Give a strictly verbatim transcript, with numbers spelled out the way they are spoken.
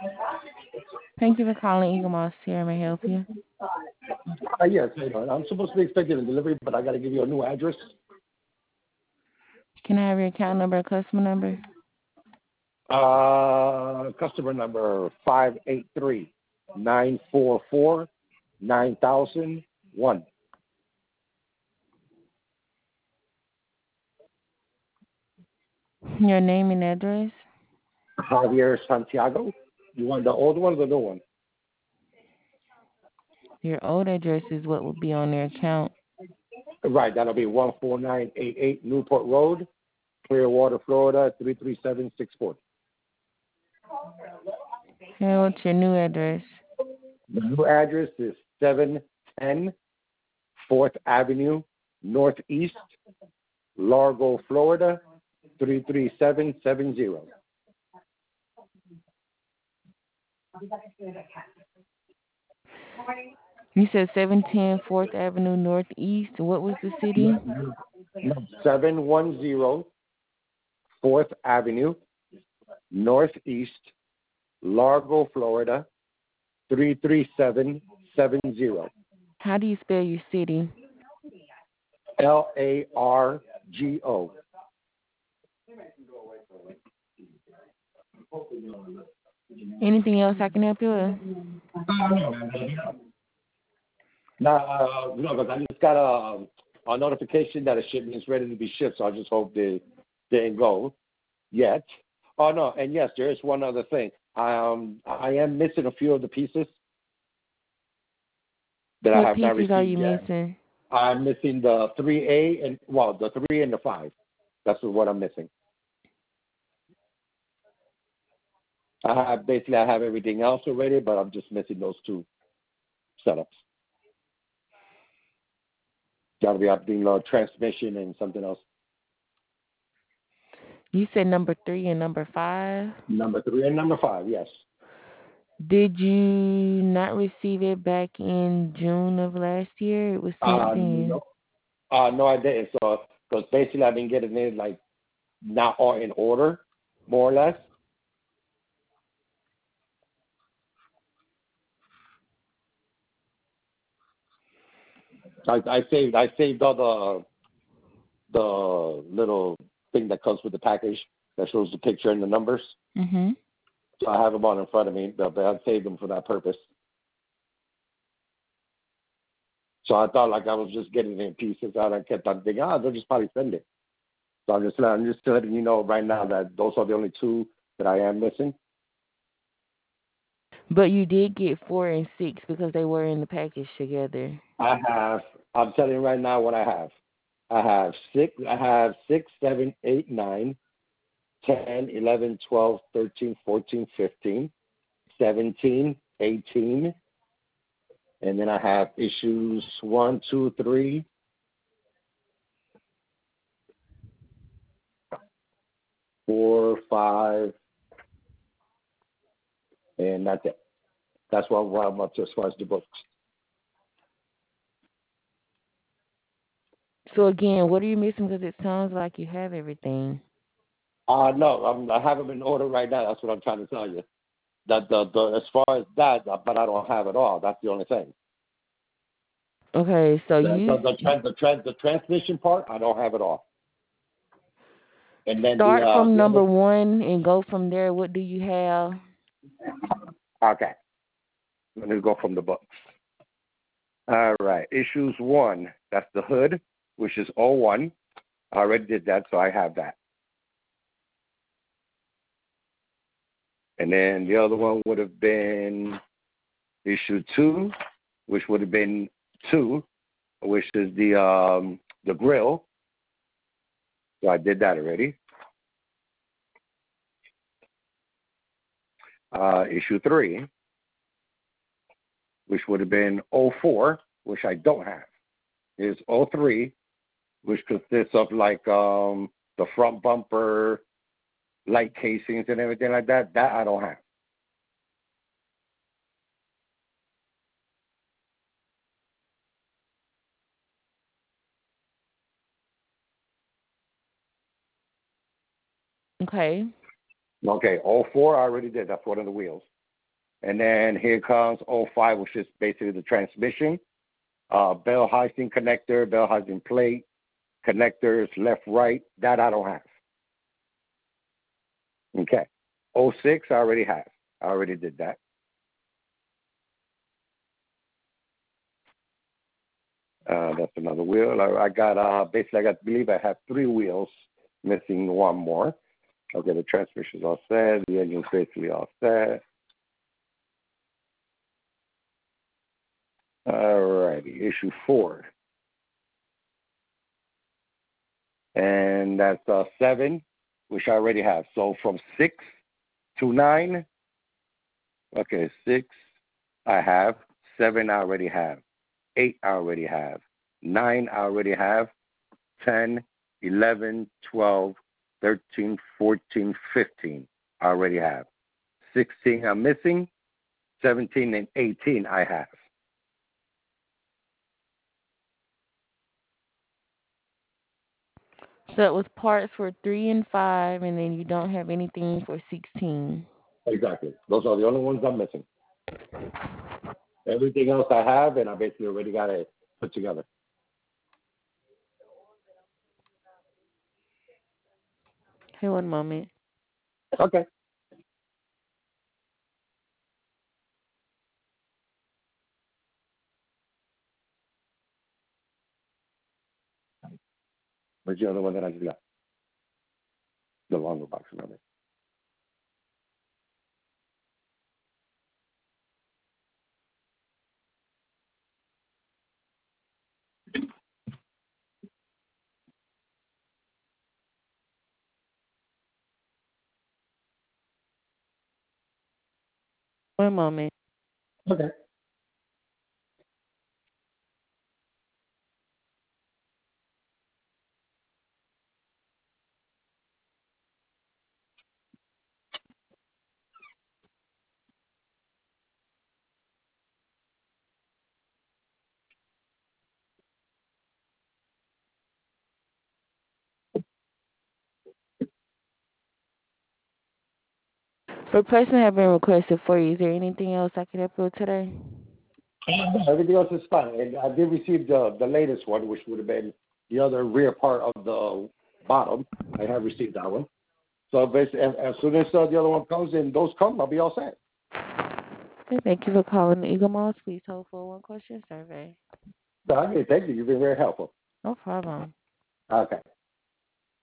Thank you for calling Eagle Moss here. May I help you? Uh, yes, hang on. I'm supposed to be expecting a delivery, but I got to give you a new address. Can I have your account number or customer number? Uh, customer number five eight three nine four four nine thousand one. Your name and address? Javier Santiago. You want the old one or the new one? Your old address is what will be on their account. Right, that'll be one four nine eight eight Newport Road, Clearwater, Florida, three three seven six four. And what's your new address? The new address is seven ten Fourth Avenue, Northeast, Largo, Florida, three three seven seven zero. You said seven ten Fourth Avenue Northeast. What was the city? seven one zero Fourth Avenue, Northeast, Largo, Florida, three three seven seven zero. How do you spell your city? L A R G O. Anything else I can help you with? Now, uh, no, because I just got a, a notification that a shipment is ready to be shipped, so I just hope they didn't go yet. Oh, no, and yes, there is one other thing. Um, I am missing a few of the pieces that What I have not pieces are received you yet. missing? I'm missing the three A and, well, the three and the five. That's what I'm missing. I have, basically, I have everything else already, but I'm just missing those two setups. Got to be updating the transmission and something else. You said number three and number five? Number three and number five, yes. Did you not receive it back in June of last year? It was sent Uh, then. no, uh, no, I didn't. So, because basically I've been getting it like not all in order, more or less. I, I saved, I saved all the the little thing that comes with the package that shows the picture and the numbers. Mhm. So I have them all in front of me, but I saved them for that purpose. So I thought like I was just getting it in pieces out. I kept on thinking, ah, they'll just probably send it. So I'm just, I'm just letting you know right now that those are the only two that I am missing. But you did get four and six because they were in the package together. I have, I'm telling you right now what I have. I have six, I have six, seven, eight, nine, ten, eleven, twelve, thirteen, fourteen, fifteen, seventeen, eighteen, and then I have issues one, two, three, four, five, and that's it. That's what, what I'm up to as far as the books. So again, what are you missing? Because it sounds like you have everything. Uh, no, I'm, I have them in order right now. That's what I'm trying to tell you. That the, the as far as that, but I don't have it all. That's the only thing. Okay, so The you the the, trans, the, trans, the transmission part, I don't have it all. And then the start uh from the number other. one and go from there. What do you have? Okay, let me go from the books. All right, issues one. That's the hood, which is oh one. I already did that, so I have that. And then the other one would have been issue two, which would have been two, which is the um the grill. So I did that already. Uh, issue three, which would have been oh four, which I don't have, is oh three, which consists of like um, the front bumper, light casings, and everything like that. That I don't have. Okay. Okay, oh four I already did. That's one of the wheels. And then here comes oh five, which is basically the transmission. Uh, bell housing connector, bell housing plate, connectors, left, right. That I don't have. Okay. oh six, I already have. I already did that. Uh, that's another wheel. I, I got, uh, basically, I got, I believe I have three wheels, missing one more. Okay, the transmission's all set. The engine's basically all set. All righty, issue four. And that's uh, seven, which I already have. So from six to nine, okay, six I have, seven I already have, eight I already have, nine I already have, ten, eleven, twelve, thirteen, fourteen, fifteen I already have. sixteen I'm missing, seventeen and eighteen I have. So it was parts for three and five, and then you don't have anything for sixteen. Exactly. Those are the only ones I'm missing. Everything else I have, and I basically already got it put together. Hey, one moment. Okay. Where's the other one that I just got? The longer box, remember? One moment. Okay. Replacement have been requested for you. Is there anything else I can help you with today? Everything else is fine. And I did receive the, the latest one, which would have been the other rear part of the bottom. I have received that one. So basically, as, as soon as uh, the other one comes and those come, I'll be all set. Okay, thank you for calling the Eagle Moss. Please hold for one question survey. So, okay, thank you. You've been very helpful. No problem. Okay.